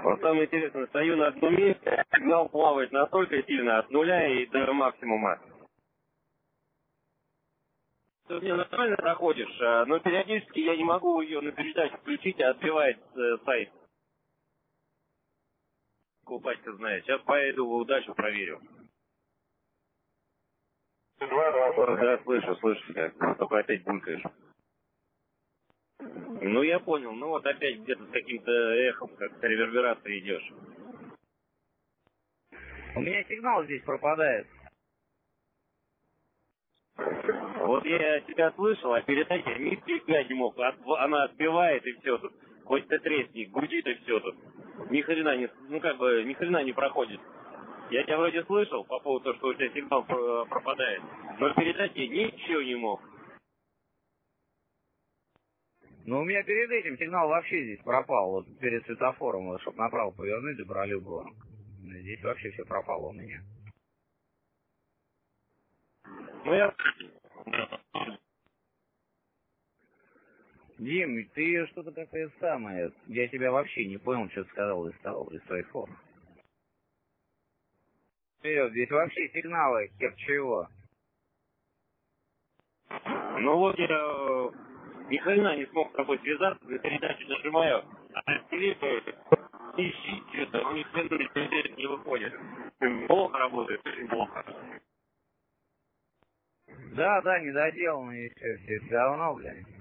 Вот самое интересное, стою на одном месте, сигнал плавает настолько сильно от нуля и до максимума. Ты мне нормально заходишь, но периодически я не могу ее на передачу включить, а отбивает сайт. Купачка знает. Сейчас поеду дальше проверю. Да, слышу, как только опять булькаешь. Ну, я понял. Ну, вот опять где-то с каким-то эхом, как с реверберацией идешь. У меня сигнал здесь пропадает. Вот я тебя слышал, а передача нифига не мог. Она отбивает и все тут. Хоть ты тресни, гудит и все тут. Ни хрена не, ни хрена не проходит. Я тебя вроде слышал по поводу того, что у тебя сигнал пропадает. Но передать я ничего не мог. Ну, у меня перед этим сигнал вообще здесь пропал. Вот перед светофором, вот, чтобы направо повернуть, добрали было. Здесь вообще все пропало у меня. Ну, я... Дим, ты что-то такое самое. Я тебя вообще не понял, что ты сказал из своих слов. Вперед, здесь вообще сигналы, хер чего. Ну вот я ни хрена не смог с тобой связаться, на передачу нажимаю, а телефон ищи, что-то, ни хрена не выходит. Плохо работает, очень плохо. Да, недоделанно еще все равно, блядь.